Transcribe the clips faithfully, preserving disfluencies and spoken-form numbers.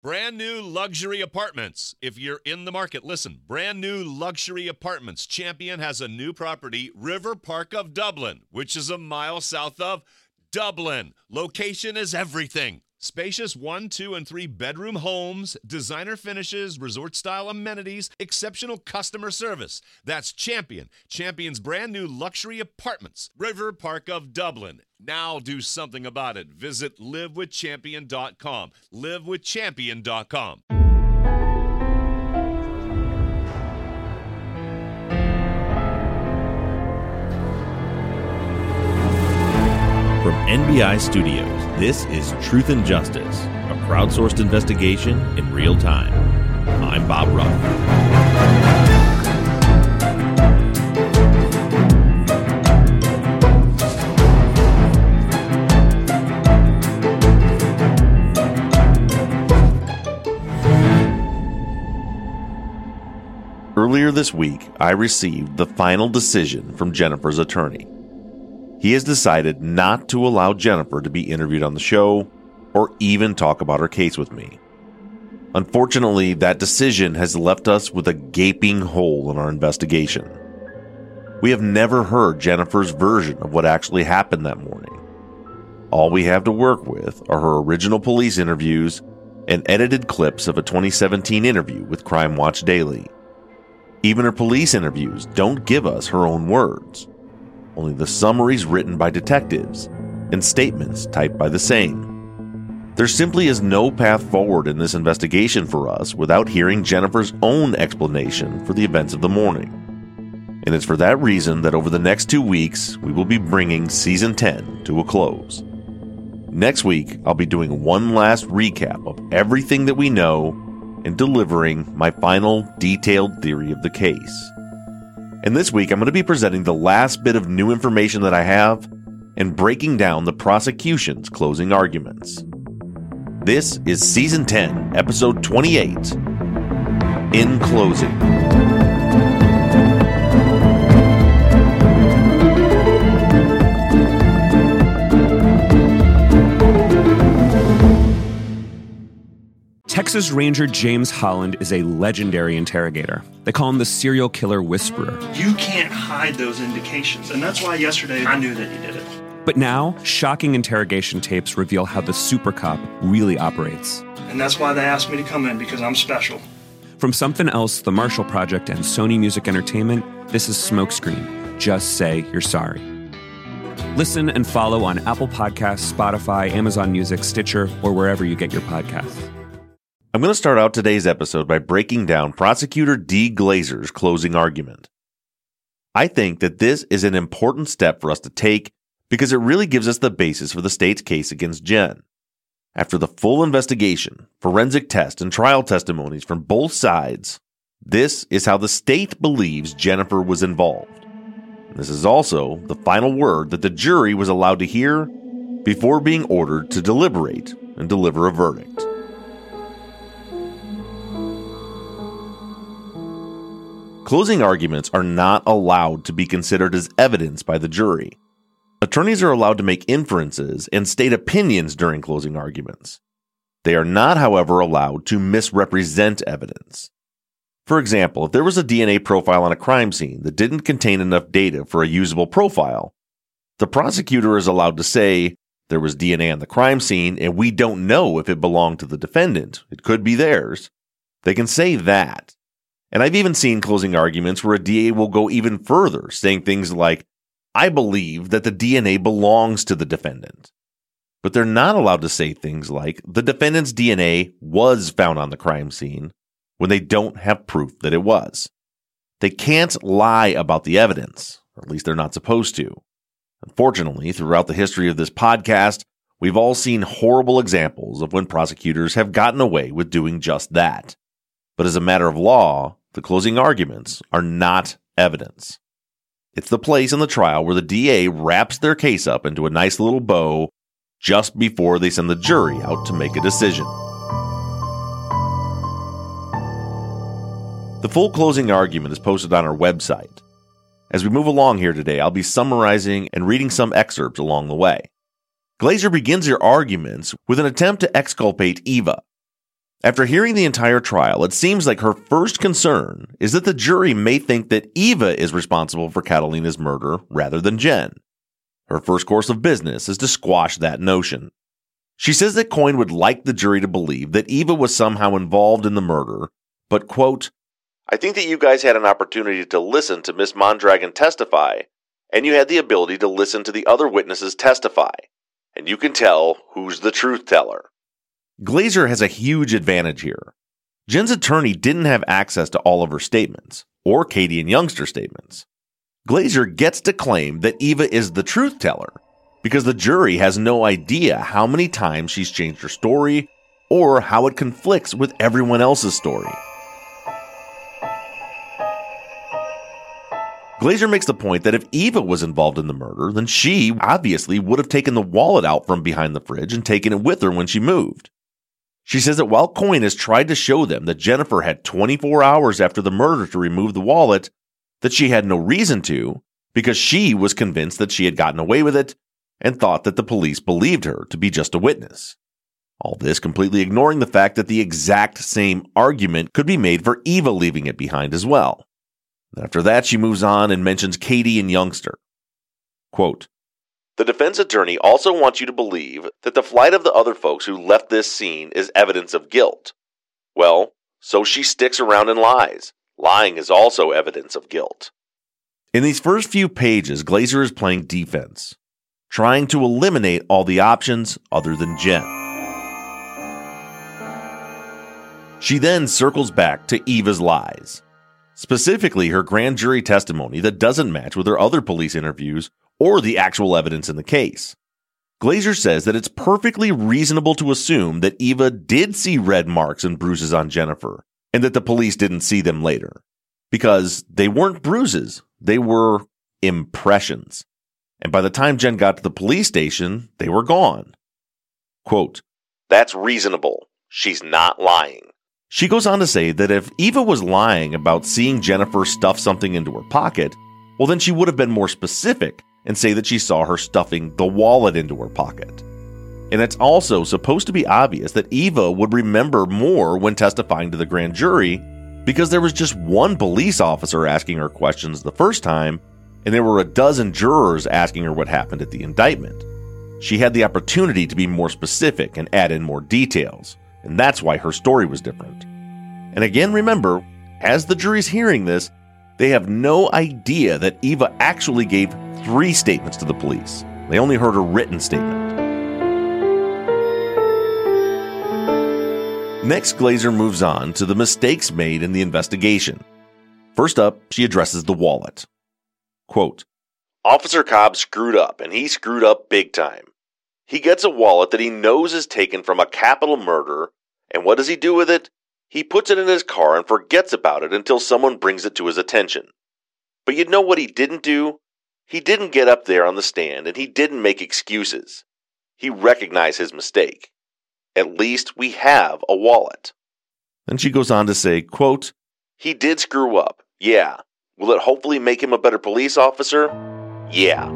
Brand new luxury apartments. If you're in the market, listen. Brand new luxury apartments. Champion has a new property, River Park of Dublin, which is a mile south of Dublin. Location is everything. Spacious one, two, and three bedroom homes, designer finishes, resort-style amenities, exceptional customer service. That's Champion. Champion's brand new luxury apartments. River Park of Dublin. Now do something about it. Visit live with champion dot com. live with champion dot com. From N B I Studios, this is Truth and Justice, a crowdsourced investigation in real time. I'm Bob Ruff. Earlier this week, I received the final decision from Jennifer's attorney. He has decided not to allow Jennifer to be interviewed on the show or even talk about her case with me. Unfortunately, that decision has left us with a gaping hole in our investigation. We have never heard Jennifer's version of what actually happened that morning. All we have to work with are her original police interviews and edited clips of a twenty seventeen interview with Crime Watch Daily. Even her police interviews don't give us her own words. Only the summaries written by detectives and statements typed by the same. There simply is no path forward in this investigation for us without hearing Jennifer's own explanation for the events of the morning. And it's for that reason that over the next two weeks, we will be bringing Season ten to a close. Next week, I'll be doing one last recap of everything that we know and delivering my final detailed theory of the case. And this week, I'm going to be presenting the last bit of new information that I have and breaking down the prosecution's closing arguments. This is Season ten, Episode twenty-eight, In Closing. Texas Ranger James Holland is a legendary interrogator. They call him the serial killer whisperer. You can't hide those indications, and that's why yesterday I knew that he did it. But now, shocking interrogation tapes reveal how the super cop really operates. And that's why they asked me to come in, because I'm special. From Something Else, The Marshall Project, and Sony Music Entertainment, this is Smokescreen. Just say you're sorry. Listen and follow on Apple Podcasts, Spotify, Amazon Music, Stitcher, or wherever you get your podcasts. I'm going to start out today's episode by breaking down Prosecutor Dee Glazer's closing argument. I think that this is an important step for us to take because it really gives us the basis for the state's case against Jen. After the full investigation, forensic test, and trial testimonies from both sides, this is how the state believes Jennifer was involved. This is also the final word that the jury was allowed to hear before being ordered to deliberate and deliver a verdict. Closing arguments are not allowed to be considered as evidence by the jury. Attorneys are allowed to make inferences and state opinions during closing arguments. They are not, however, allowed to misrepresent evidence. For example, if there was a D N A profile on a crime scene that didn't contain enough data for a usable profile, the prosecutor is allowed to say, there was D N A on the crime scene and we don't know if it belonged to the defendant. It could be theirs. They can say that. And I've even seen closing arguments where a D A will go even further, saying things like, I believe that the D N A belongs to the defendant. But they're not allowed to say things like, the defendant's D N A was found on the crime scene, when they don't have proof that it was. They can't lie about the evidence, or at least they're not supposed to. Unfortunately, throughout the history of this podcast, we've all seen horrible examples of when prosecutors have gotten away with doing just that. But as a matter of law, the closing arguments are not evidence. It's the place in the trial where the D A wraps their case up into a nice little bow just before they send the jury out to make a decision. The full closing argument is posted on our website. As we move along here today, I'll be summarizing and reading some excerpts along the way. Glazer begins her arguments with an attempt to exculpate Eva. After hearing the entire trial, it seems like her first concern is that the jury may think that Eva is responsible for Catalina's murder rather than Jen. Her first course of business is to squash that notion. She says that Coyne would like the jury to believe that Eva was somehow involved in the murder, but, quote, I think that you guys had an opportunity to listen to Miss Mondragon testify, and you had the ability to listen to the other witnesses testify, and you can tell who's the truth teller. Glazer has a huge advantage here. Jen's attorney didn't have access to all of her statements, or Katie and Youngster's statements. Glazer gets to claim that Eva is the truth teller, because the jury has no idea how many times she's changed her story, or how it conflicts with everyone else's story. Glazer makes the point that if Eva was involved in the murder, then she obviously would have taken the wallet out from behind the fridge and taken it with her when she moved. She says that while Coyne has tried to show them that Jennifer had twenty-four hours after the murder to remove the wallet, that she had no reason to, because she was convinced that she had gotten away with it and thought that the police believed her to be just a witness. All this completely ignoring the fact that the exact same argument could be made for Eva leaving it behind as well. After that, she moves on and mentions Katie and Youngster. Quote, the defense attorney also wants you to believe that the flight of the other folks who left this scene is evidence of guilt. Well, so she sticks around and lies. Lying is also evidence of guilt. In these first few pages, Glazer is playing defense, trying to eliminate all the options other than Jen. She then circles back to Eva's lies, specifically her grand jury testimony that doesn't match with her other police interviews or the actual evidence in the case. Glazer says that it's perfectly reasonable to assume that Eva did see red marks and bruises on Jennifer, and that the police didn't see them later, because they weren't bruises, they were impressions. And by the time Jen got to the police station, they were gone. Quote, that's reasonable. She's not lying. She goes on to say that if Eva was lying about seeing Jennifer stuff something into her pocket, well then she would have been more specific and say that she saw her stuffing the wallet into her pocket. And it's also supposed to be obvious that Eva would remember more when testifying to the grand jury, because there was just one police officer asking her questions the first time, and there were a dozen jurors asking her what happened at the indictment. She had the opportunity to be more specific and add in more details, and that's why her story was different. And again, remember, as the jury's hearing this, they have no idea that Eva actually gave three statements to the police. They only heard her written statement. Next, Glazer moves on to the mistakes made in the investigation. First up, she addresses the wallet. Quote, Officer Cobb screwed up, and he screwed up big time. He gets a wallet that he knows is taken from a capital murder, and what does he do with it? He puts it in his car and forgets about it until someone brings it to his attention. But you know what he didn't do? He didn't get up there on the stand, and he didn't make excuses. He recognized his mistake. At least we have a wallet. Then she goes on to say, quote, he did screw up, yeah. Will it hopefully make him a better police officer? Yeah.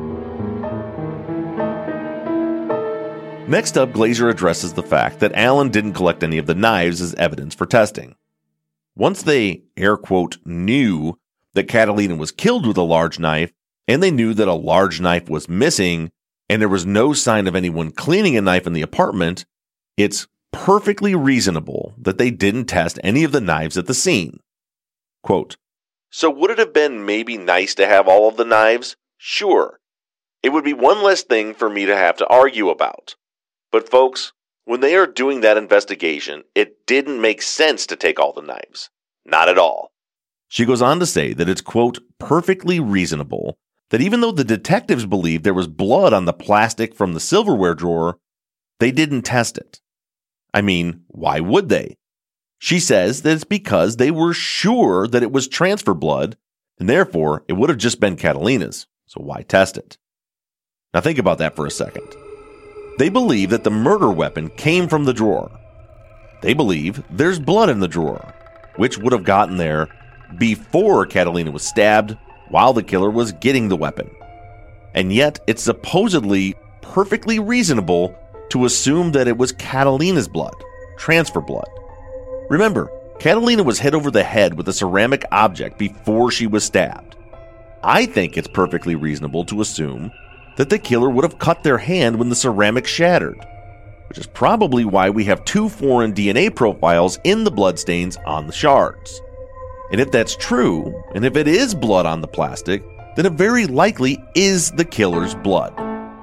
Next up, Glazer addresses the fact that Alan didn't collect any of the knives as evidence for testing. Once they, air quote, knew that Catalina was killed with a large knife, and they knew that a large knife was missing, and there was no sign of anyone cleaning a knife in the apartment, it's perfectly reasonable that they didn't test any of the knives at the scene. Quote, so would it have been maybe nice to have all of the knives? Sure. It would be one less thing for me to have to argue about. But folks, when they are doing that investigation, it didn't make sense to take all the knives. Not at all. She goes on to say that it's, quote, perfectly reasonable that even though the detectives believed there was blood on the plastic from the silverware drawer, they didn't test it. I mean, why would they? She says that it's because they were sure that it was transfer blood, and therefore it would have just been Catalina's, so why test it? Now think about that for a second. They believe that the murder weapon came from the drawer. They believe there's blood in the drawer, which would have gotten there before Catalina was stabbed while the killer was getting the weapon. And yet it's supposedly perfectly reasonable to assume that it was Catalina's blood, transfer blood. Remember, Catalina was hit over the head with a ceramic object before she was stabbed. I think it's perfectly reasonable to assume that the killer would have cut their hand when the ceramic shattered, which is probably why we have two foreign D N A profiles in the bloodstains on the shards. And if that's true, and if it is blood on the plastic, then it very likely is the killer's blood.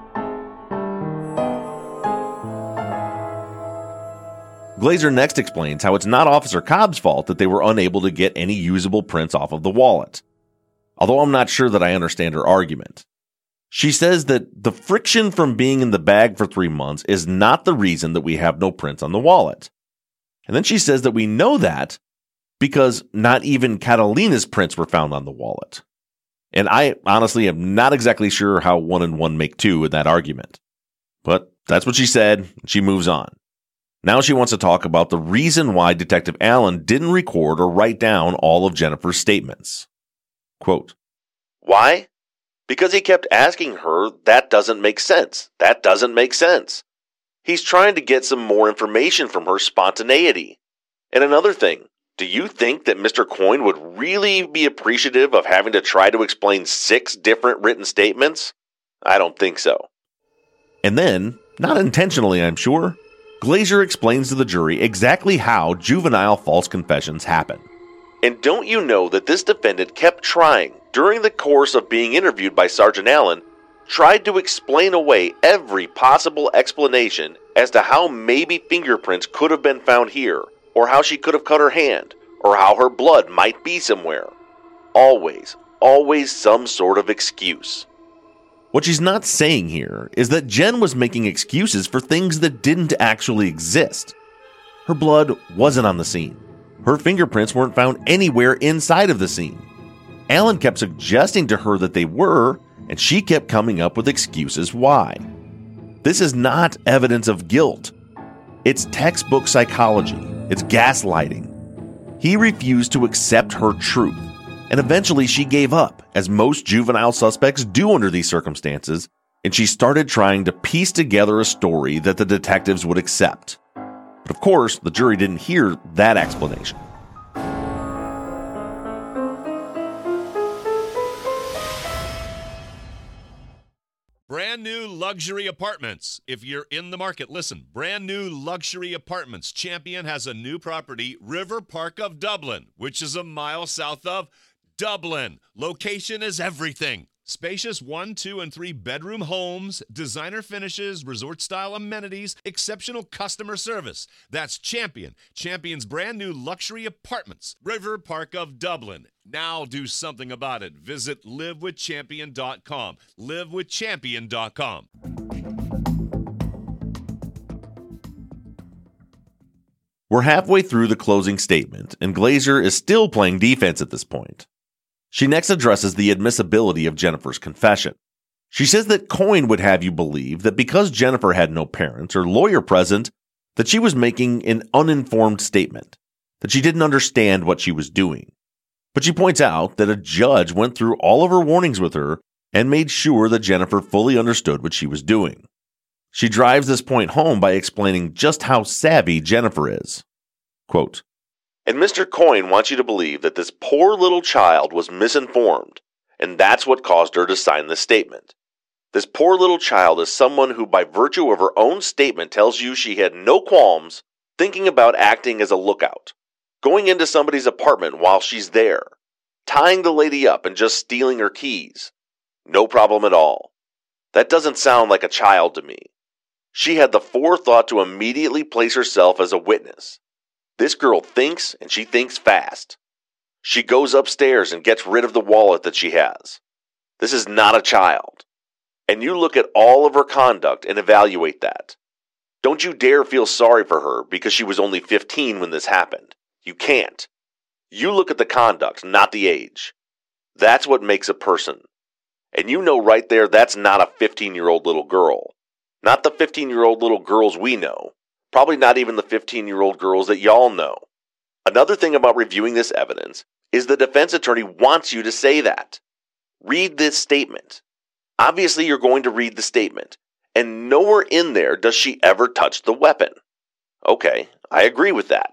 Glazer next explains how it's not Officer Cobb's fault that they were unable to get any usable prints off of the wallet, although I'm not sure that I understand her argument. She says that the friction from being in the bag for three months is not the reason that we have no prints on the wallet. And then she says that we know that because not even Catalina's prints were found on the wallet. And I honestly am not exactly sure how one and one make two in that argument. But that's what she said. She moves on. Now she wants to talk about the reason why Detective Allen didn't record or write down all of Jennifer's statements. Quote, "Why? Because he kept asking her, that doesn't make sense. That doesn't make sense. He's trying to get some more information from her spontaneity. And another thing, do you think that Mister Coyne would really be appreciative of having to try to explain six different written statements? I don't think so." And then, not intentionally I'm sure, Glazer explains to the jury exactly how juvenile false confessions happen. And don't you know that this defendant kept trying, during the course of being interviewed by Sergeant Allen, tried to explain away every possible explanation as to how maybe fingerprints could have been found here, or how she could have cut her hand, or how her blood might be somewhere. Always, always some sort of excuse. What she's not saying here is that Jen was making excuses for things that didn't actually exist. Her blood wasn't on the scene. Her fingerprints weren't found anywhere inside of the scene. Allen kept suggesting to her that they were, and she kept coming up with excuses why. This is not evidence of guilt. It's textbook psychology. It's gaslighting. He refused to accept her truth, and eventually she gave up, as most juvenile suspects do under these circumstances, and she started trying to piece together a story that the detectives would accept. But of course, the jury didn't hear that explanation. Brand new luxury apartments. If you're in the market, listen. Brand new luxury apartments. Champion has a new property, River Park of Dublin, which is a mile south of Dublin. Location is everything. Spacious one, two, and three bedroom homes, designer finishes, resort-style amenities, exceptional customer service. That's Champion. Champion's brand new luxury apartments, River Park of Dublin. Now do something about it. Visit live with champion dot com. live with champion dot com. We're halfway through the closing statement, and Glazer is still playing defense at this point. She next addresses the admissibility of Jennifer's confession. She says that Coyne would have you believe that because Jennifer had no parents or lawyer present, that she was making an uninformed statement, that she didn't understand what she was doing. But she points out that a judge went through all of her warnings with her and made sure that Jennifer fully understood what she was doing. She drives this point home by explaining just how savvy Jennifer is. Quote, "And Mister Coyne wants you to believe that this poor little child was misinformed, and that's what caused her to sign this statement. This poor little child is someone who, by virtue of her own statement, tells you she had no qualms thinking about acting as a lookout, going into somebody's apartment while she's there, tying the lady up and just stealing her keys. No problem at all. That doesn't sound like a child to me. She had the forethought to immediately place herself as a witness. This girl thinks, and she thinks fast. She goes upstairs and gets rid of the wallet that she has. This is not a child. And you look at all of her conduct and evaluate that. Don't you dare feel sorry for her because she was only fifteen when this happened. You can't. You look at the conduct, not the age. That's what makes a person. And you know right there that's not a fifteen-year-old little girl. Not the fifteen-year-old little girls we know. Probably not even the fifteen-year-old girls that y'all know. Another thing about reviewing this evidence is the defense attorney wants you to say that. Read this statement. Obviously, you're going to read the statement, and nowhere in there does she ever touch the weapon. Okay, I agree with that.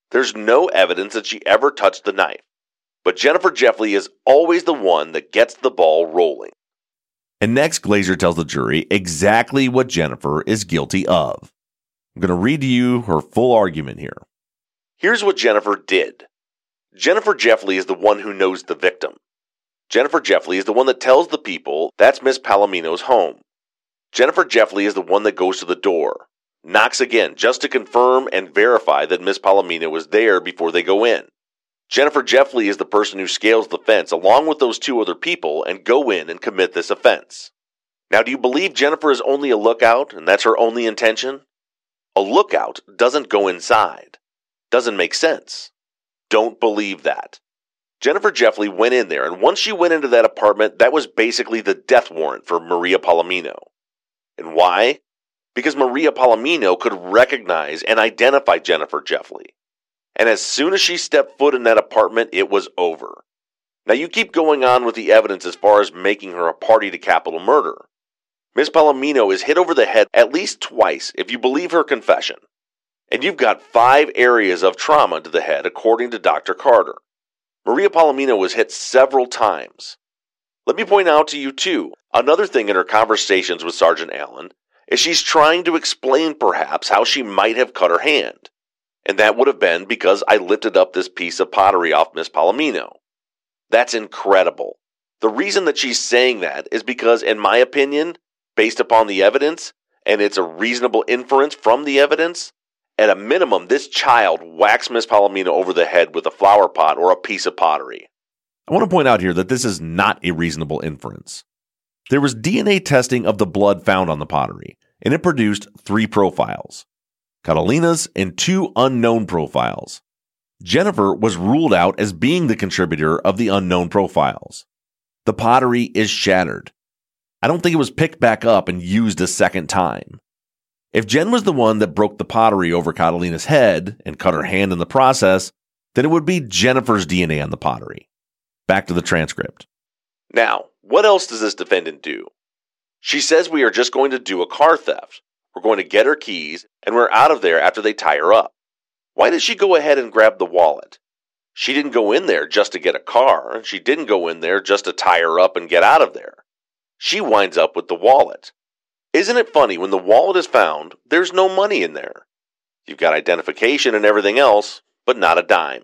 There's no evidence that she ever touched the knife. But Jennifer Jeffley is always the one that gets the ball rolling. And next, Glazer tells the jury exactly what Jennifer is guilty of. I'm going to read to you her full argument here. Here's what Jennifer did. Jennifer Jeffley is the one who knows the victim. Jennifer Jeffley is the one that tells the people that's Miss Palomino's home. Jennifer Jeffley is the one that goes to the door, knocks again just to confirm and verify that Miss Palomino was there before they go in. Jennifer Jeffley is the person who scales the fence along with those two other people and go in and commit this offense. Now, do you believe Jennifer is only a lookout and that's her only intention? A lookout doesn't go inside. Doesn't make sense. Don't believe that. Jennifer Jeffley went in there, and once she went into that apartment, that was basically the death warrant for Maria Palomino. And why? Because Maria Palomino could recognize and identify Jennifer Jeffley. And as soon as she stepped foot in that apartment, it was over. Now you keep going on with the evidence as far as making her a party to capital murder. Miss Palomino is hit over the head at least twice if you believe her confession. And you've got five areas of trauma to the head according to Doctor Carter. Maria Palomino was hit several times. Let me point out to you too, another thing in her conversations with Sergeant Allen is she's trying to explain perhaps how she might have cut her hand. And that would have been because I lifted up this piece of pottery off Miss Palomino. That's incredible. The reason that she's saying that is because, in my opinion, based upon the evidence, and it's a reasonable inference from the evidence, at a minimum, this child whacks Miss Palomino over the head with a flower pot or a piece of pottery. I want to point out here that this is not a reasonable inference. There was D N A testing of the blood found on the pottery, and it produced three profiles. Catalina's and two unknown profiles. Jennifer was ruled out as being the contributor of the unknown profiles. The pottery is shattered. I don't think it was picked back up and used a second time. If Jen was the one that broke the pottery over Catalina's head and cut her hand in the process, then it would be Jennifer's D N A on the pottery. Back to the transcript. Now, what else does this defendant do? She says we are just going to do a car theft. We're going to get her keys, and we're out of there after they tie her up. Why did she go ahead and grab the wallet? She didn't go in there just to get a car. She didn't go in there just to tie her up and get out of there. She winds up with the wallet. Isn't it funny, when the wallet is found, there's no money in there. You've got identification and everything else, but not a dime.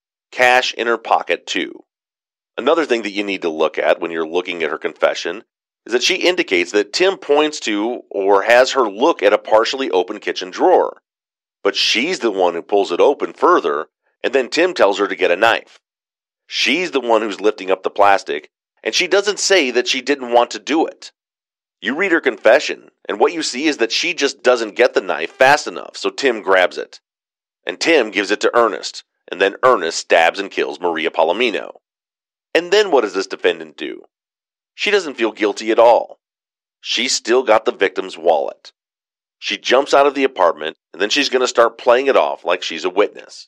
Cash in her pocket, too. Another thing that you need to look at when you're looking at her confession is that she indicates that Tim points to or has her look at a partially open kitchen drawer. But she's the one who pulls it open further, and then Tim tells her to get a knife. She's the one who's lifting up the plastic, and she doesn't say that she didn't want to do it. You read her confession, and what you see is that she just doesn't get the knife fast enough, so Tim grabs it. And Tim gives it to Ernest, and then Ernest stabs and kills Maria Palomino. And then what does this defendant do? She doesn't feel guilty at all. She's still got the victim's wallet. She jumps out of the apartment, and then she's going to start playing it off like she's a witness.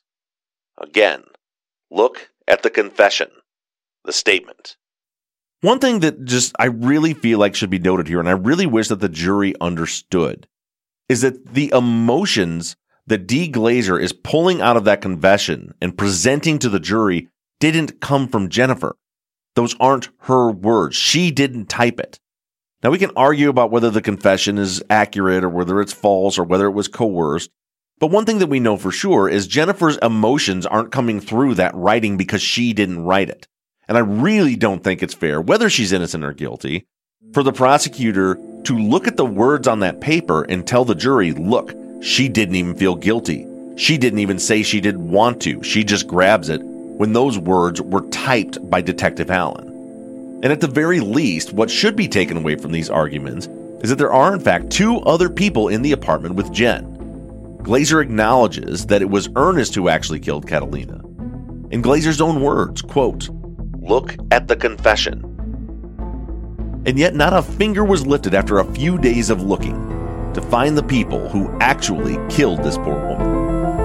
Again, look at the confession, the statement. One thing that just I really feel like should be noted here, and I really wish that the jury understood, is that the emotions that Dee Glazer is pulling out of that confession and presenting to the jury didn't come from Jennifer. Those aren't her words. She didn't type it. Now, we can argue about whether the confession is accurate or whether it's false or whether it was coerced. But one thing that we know for sure is Jennifer's emotions aren't coming through that writing because she didn't write it. And I really don't think it's fair, whether she's innocent or guilty, for the prosecutor to look at the words on that paper and tell the jury, look, she didn't even feel guilty. She didn't even say she didn't want to. She just grabs it, when those words were typed by Detective Allen. And at the very least, what should be taken away from these arguments is that there are in fact two other people in the apartment with Jen. Glazer acknowledges that it was Ernest who actually killed Catalina. In Glazer's own words, quote, "Look at the confession." And yet not a finger was lifted after a few days of looking to find the people who actually killed this poor woman.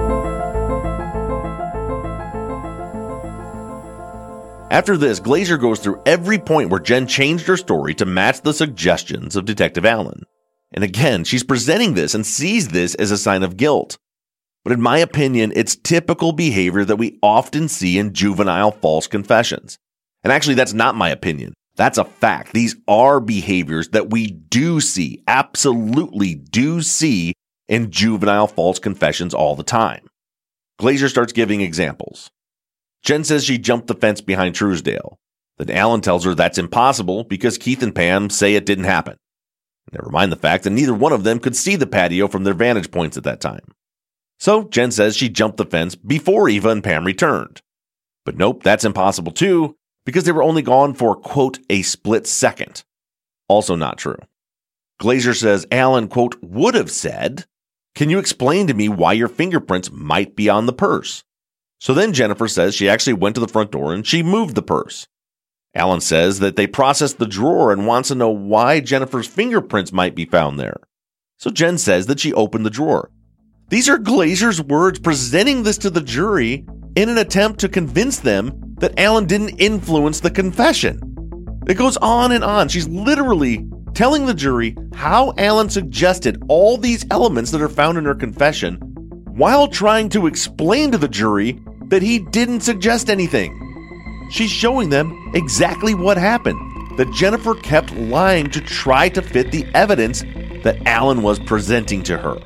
After this, Glazer goes through every point where Jen changed her story to match the suggestions of Detective Allen. And again, she's presenting this and sees this as a sign of guilt. but in my opinion, it's typical behavior that we often see in juvenile false confessions. And actually, that's not my opinion. That's a fact. These are behaviors that we do see, absolutely do see in juvenile false confessions all the time. Glazer starts giving examples. Jen says she jumped the fence behind Truesdale. Then Alan tells her that's impossible because Keith and Pam say it didn't happen. Never mind the fact that neither one of them could see the patio from their vantage points at that time. So Jen says she jumped the fence before Eva and Pam returned. But nope, that's impossible too, because they were only gone for, quote, a split second. Also not true. Glazer says Alan, quote, would have said, can you explain to me why your fingerprints might be on the purse? So then Jennifer says she actually went to the front door and she moved the purse. Alan says that they processed the drawer and wants to know why Jennifer's fingerprints might be found there. So Jen says that she opened the drawer. These are Glazer's words presenting this to the jury in an attempt to convince them that Alan didn't influence the confession. It goes on and on. She's literally telling the jury how Alan suggested all these elements that are found in her confession while trying to explain to the jury that he didn't suggest anything. She's showing them exactly what happened, that Jennifer kept lying to try to fit the evidence that Alan was presenting to her.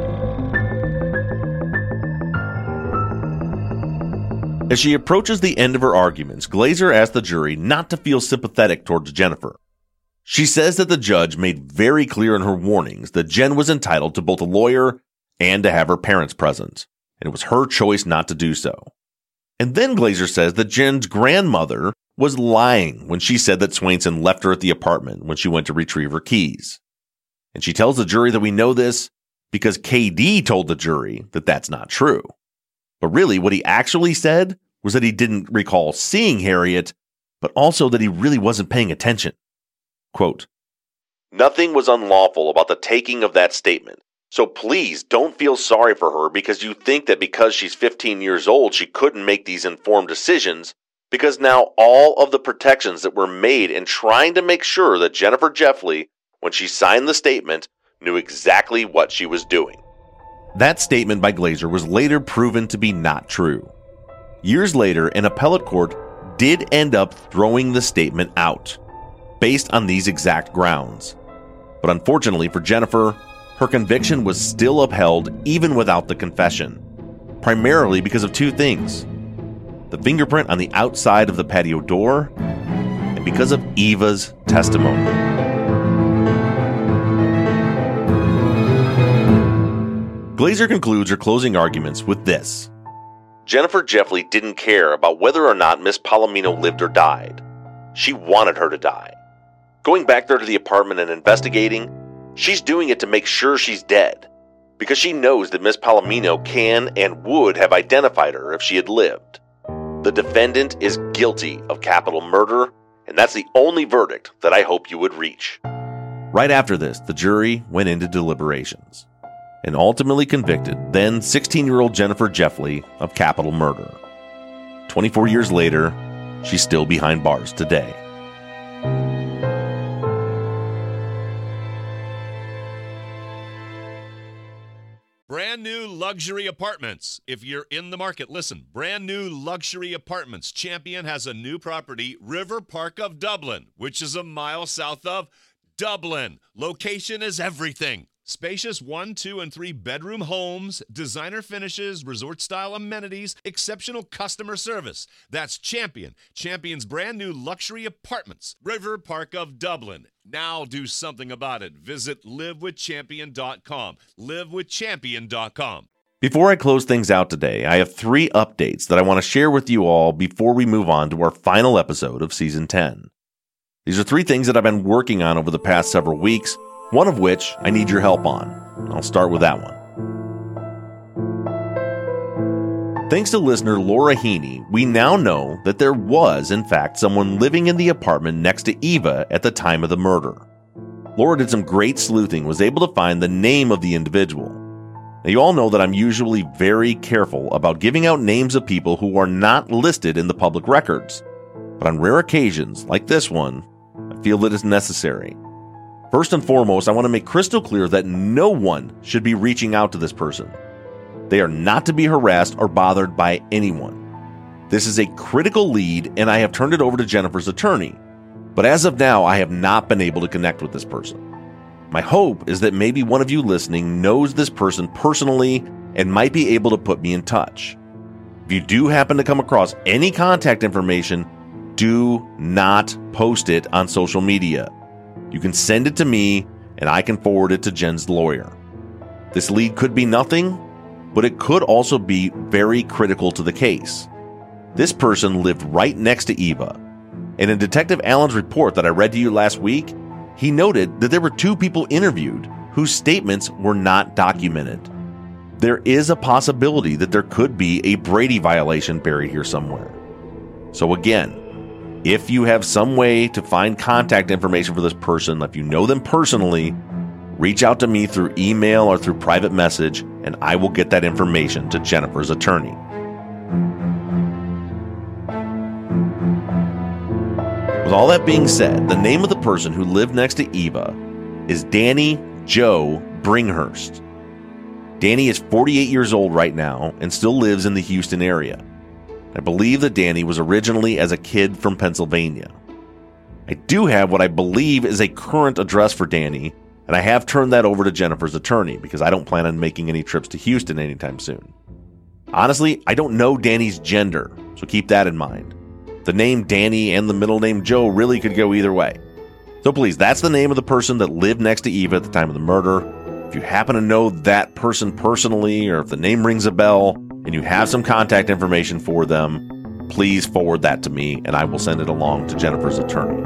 As she approaches the end of her arguments, Glazer asks the jury not to feel sympathetic towards Jennifer. She says that the judge made very clear in her warnings that Jen was entitled to both a lawyer and to have her parents present, and it was her choice not to do so. And then Glazer says that Jen's grandmother was lying when she said that Swainson left her at the apartment when she went to retrieve her keys. And she tells the jury that we know this because K D told the jury that that's not true. But really, what he actually said was that he didn't recall seeing Harriet, but also that he really wasn't paying attention. Quote, nothing was unlawful about the taking of that statement, so please don't feel sorry for her because you think that because she's fifteen years old she couldn't make these informed decisions, because now all of the protections that were made in trying to make sure that Jennifer Jeffley, when she signed the statement, knew exactly what she was doing. That statement by Glazer was later proven to be not true. Years later, an appellate court did end up throwing the statement out, based on these exact grounds. But unfortunately for Jennifer, her conviction was still upheld even without the confession, primarily because of two things: the fingerprint on the outside of the patio door, and because of Eva's testimony. Glazer concludes her closing arguments with this: Jennifer Jeffley didn't care about whether or not Miss Palomino lived or died. She wanted her to die. Going back there to the apartment and investigating, she's doing it to make sure she's dead, because she knows that Miss Palomino can and would have identified her if she had lived. The defendant is guilty of capital murder, and that's the only verdict that I hope you would reach. Right after this, the jury went into deliberations and ultimately convicted then sixteen-year-old Jennifer Jeffley of capital murder. twenty-four years later, she's still behind bars today. Brand new luxury apartments. If you're in the market, listen. Brand new luxury apartments. Champion has a new property, River Park of Dublin, which is a mile south of Dublin. Location is everything. Spacious one, two, and three bedroom homes, designer finishes, resort-style amenities, exceptional customer service. That's Champion. Champion's brand new luxury apartments, River Park of Dublin. Now do something about it. Visit live with champion dot com. live with champion dot com. Before I close things out today, I have three updates that I want to share with you all before we move on to our final episode of Season ten. These are three things that I've been working on over the past several weeks, one of which I need your help on. I'll start with that one. Thanks to listener Laura Heaney, we now know that there was, in fact, someone living in the apartment next to Eva at the time of the murder. Laura did some great sleuthing, was able to find the name of the individual. Now, you all know that I'm usually very careful about giving out names of people who are not listed in the public records. But on rare occasions, like this one, I feel that it's necessary. First and foremost, I want to make crystal clear that no one should be reaching out to this person. They are not to be harassed or bothered by anyone. This is a critical lead, and I have turned it over to Jennifer's attorney. But as of now, I have not been able to connect with this person. My hope is that maybe one of you listening knows this person personally and might be able to put me in touch. If you do happen to come across any contact information, do not post it on social media. You can send it to me, and I can forward it to Jen's lawyer. This lead could be nothing, but it could also be very critical to the case. This person lived right next to Eva, and in Detective Allen's report that I read to you last week, he noted that there were two people interviewed whose statements were not documented. There is a possibility that there could be a Brady violation buried here somewhere. So again, if you have some way to find contact information for this person, if you know them personally, reach out to me through email or through private message, and I will get that information to Jennifer's attorney. With all that being said, the name of the person who lived next to Eva is Danny Joe Bringhurst. Danny is forty-eight years old right now and still lives in the Houston area. I believe that Danny was originally as a kid from Pennsylvania. I do have what I believe is a current address for Danny, and I have turned that over to Jennifer's attorney because I don't plan on making any trips to Houston anytime soon. Honestly, I don't know Danny's gender, so keep that in mind. The name Danny and the middle name Joe really could go either way. So please, that's the name of the person that lived next to Eva at the time of the murder. If you happen to know that person personally, or if the name rings a bell and you have some contact information for them, please forward that to me and I will send it along to Jennifer's attorney.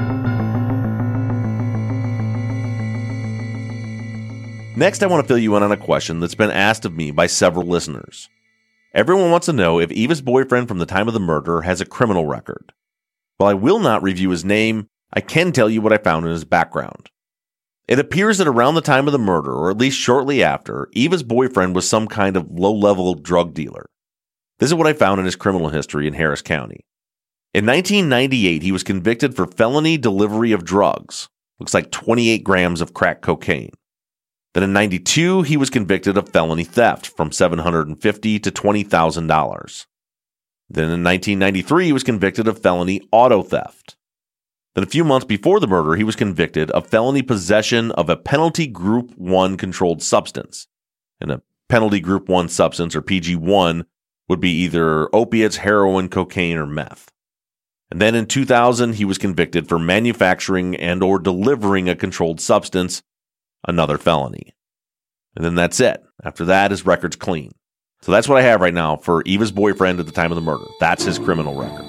Next, I want to fill you in on a question that's been asked of me by several listeners. Everyone wants to know if Eva's boyfriend from the time of the murder has a criminal record. While I will not review his name, I can tell you what I found in his background. It appears that around the time of the murder, or at least shortly after, Eva's boyfriend was some kind of low-level drug dealer. This is what I found in his criminal history in Harris County. In nineteen ninety-eight, he was convicted for felony delivery of drugs. Looks like twenty-eight grams of crack cocaine. Then in ninety-two, he was convicted of felony theft from seven hundred fifty dollars to twenty thousand dollars. Then in nineteen ninety-three, he was convicted of felony auto theft. Then a few months before the murder, he was convicted of felony possession of a penalty group one controlled substance. And a penalty group one substance, or P G one, would be either opiates, heroin, cocaine, or meth. And then in two thousand, he was convicted for manufacturing and or delivering a controlled substance, another felony. And then that's it. After that, his record's clean. So that's what I have right now for Eva's boyfriend at the time of the murder. That's his criminal record.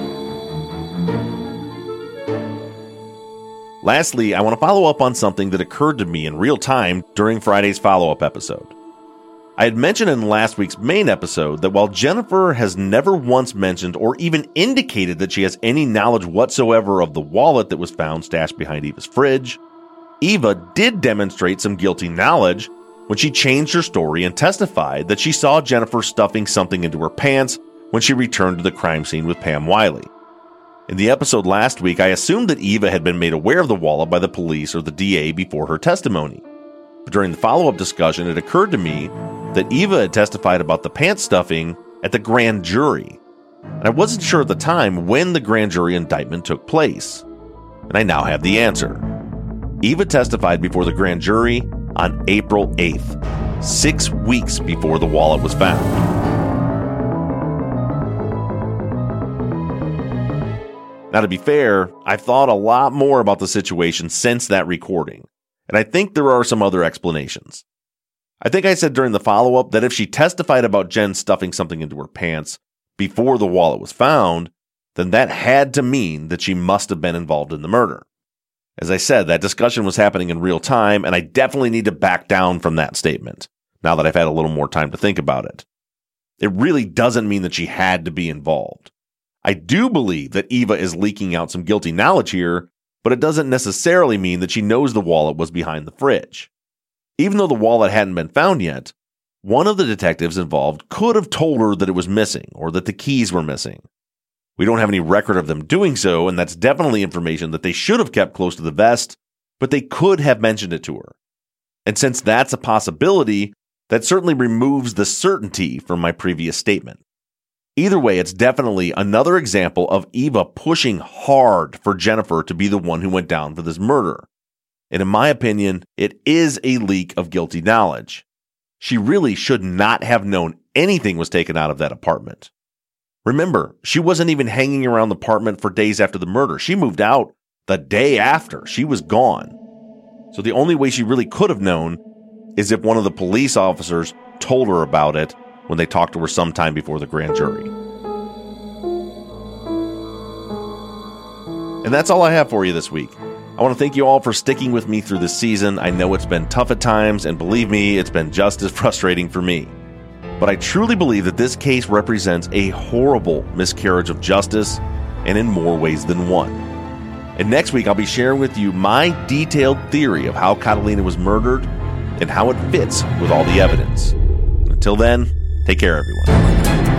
Lastly, I want to follow up on something that occurred to me in real time during Friday's follow-up episode. I had mentioned in last week's main episode that while Jennifer has never once mentioned or even indicated that she has any knowledge whatsoever of the wallet that was found stashed behind Eva's fridge, Eva did demonstrate some guilty knowledge when she changed her story and testified that she saw Jennifer stuffing something into her pants when she returned to the crime scene with Pam Wiley. In the episode last week, I assumed that Eva had been made aware of the wallet by the police or the D A before her testimony. But during the follow-up discussion, it occurred to me that Eva had testified about the pants stuffing at the grand jury. And I wasn't sure at the time when the grand jury indictment took place. And I now have the answer. Eva testified before the grand jury on April eighth, six weeks before the wallet was found. Now, to be fair, I've thought a lot more about the situation since that recording, and I think there are some other explanations. I think I said during the follow-up that if she testified about Jen stuffing something into her pants before the wallet was found, then that had to mean that she must have been involved in the murder. As I said, that discussion was happening in real time, and I definitely need to back down from that statement, now that I've had a little more time to think about it. It really doesn't mean that she had to be involved. I do believe that Eva is leaking out some guilty knowledge here, but it doesn't necessarily mean that she knows the wallet was behind the fridge. Even though the wallet hadn't been found yet, one of the detectives involved could have told her that it was missing, or that the keys were missing. We don't have any record of them doing so, and that's definitely information that they should have kept close to the vest, but they could have mentioned it to her. And since that's a possibility, That certainly removes the certainty from my previous statement. Either way, it's definitely another example of Eva pushing hard for Jennifer to be the one who went down for this murder. And in my opinion, it is a leak of guilty knowledge. She really should not have known anything was taken out of that apartment. Remember, she wasn't even hanging around the apartment for days after the murder. She moved out the day after. She was gone. So the only way she really could have known is if one of the police officers told her about it when they talked to her sometime before the grand jury. And that's all I have for you this week. I want to thank you all for sticking with me through this season. I know it's been tough at times, and believe me, it's been just as frustrating for me. But I truly believe that this case represents a horrible miscarriage of justice, and in more ways than one. And next week, I'll be sharing with you my detailed theory of how Catalina was murdered and how it fits with all the evidence. Until then, take care, everyone.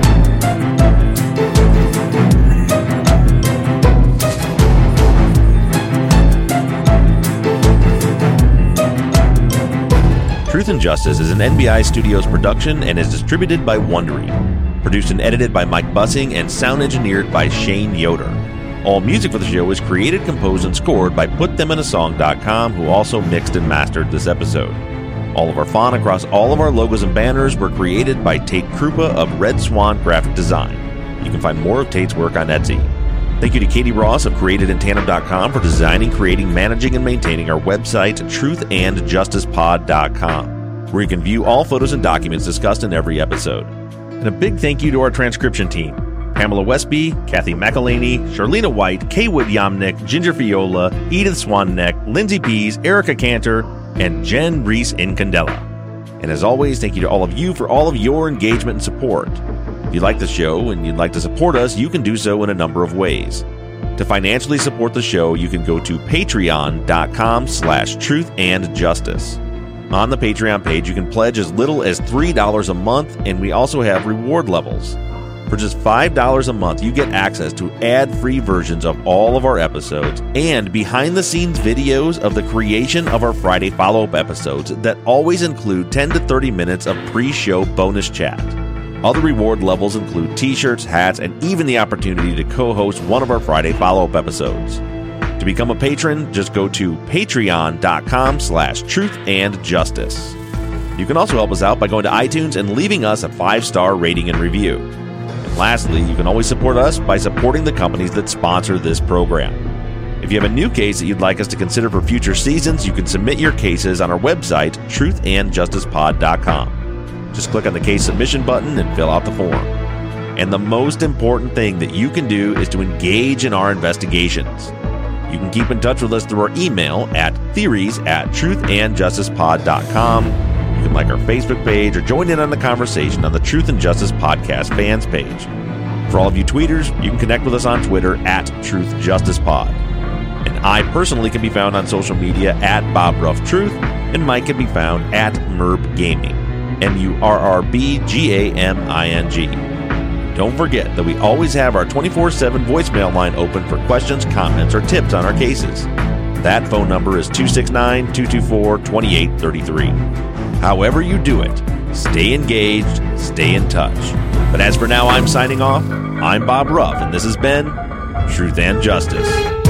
Truth and Justice is an N B I Studios production and is distributed by Wondery. Produced and edited by Mike Bussing and sound engineered by Shane Yoder. All music for the show is created, composed, and scored by put them in a song dot com, who also mixed and mastered this episode. All of our font across all of our logos and banners were created by Tate Krupa of Red Swan Graphic Design. You can find more of Tate's work on Etsy. Thank you to Katie Ross of created in tandem dot com for designing, creating, managing, and maintaining our website, truth and justice pod dot com, where you can view all photos and documents discussed in every episode. And a big thank you to our transcription team: Pamela Westby, Kathy McElhaney, Charlena White, Kaywood Yomnick, Ginger Fiola, Edith Swanneck, Lindsay Pease, Erica Cantor, and Jen Reese Incandela. And as always, thank you to all of you for all of your engagement and support. If you like the show and you'd like to support us, you can do so in a number of ways. To financially support the show, you can go to patreon dot com slash truth and justice. On the Patreon page, you can pledge as little as three dollars a month, and we also have reward levels. For just five dollars a month, you get access to ad-free versions of all of our episodes and behind-the-scenes videos of the creation of our Friday follow-up episodes that always include ten to thirty minutes of pre-show bonus chat. Other reward levels include t-shirts, hats, and even the opportunity to co-host one of our Friday follow-up episodes. To become a patron, just go to patreon dot com slash truth and justice. You can also help us out by going to iTunes and leaving us a five-star rating and review. And lastly, you can always support us by supporting the companies that sponsor this program. If you have a new case that you'd like us to consider for future seasons, you can submit your cases on our website, truth and justice pod dot com. Just click on the case submission button and fill out the form. And the most important thing that you can do is to engage in our investigations. You can keep in touch with us through our email at theories at truth and justice pod dot com. You can like our Facebook page or join in on the conversation on the Truth and Justice Podcast fans page. For all of you tweeters, you can connect with us on Twitter at Truth Justice Pod. And I personally can be found on social media at Bob Ruff Truth, and Mike can be found at Murb Gaming. M U R R B G A M I N G. Don't forget that we always have our twenty-four seven voicemail line open for questions, comments, or tips on our cases. That phone number is two six nine, two two four, two eight three three. However you do it, stay engaged, stay in touch. But as for now, I'm signing off. I'm Bob Ruff, and this has been Truth and Justice.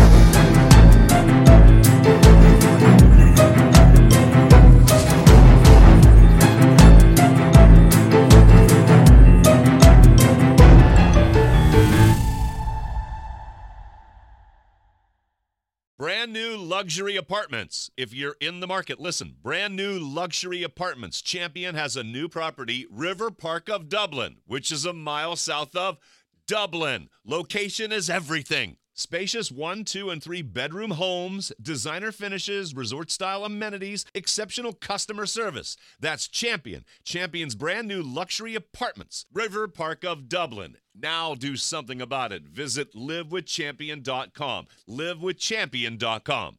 Brand new luxury apartments. If you're in the market, listen. Brand new luxury apartments. Champion has a new property, River Park of Dublin, which is a mile south of Dublin. Location is everything. Spacious one, two, and three bedroom homes, designer finishes, resort-style amenities, exceptional customer service. That's Champion. Champion's brand new luxury apartments, River Park of Dublin. Now do something about it. Visit live with champion dot com. live with champion dot com.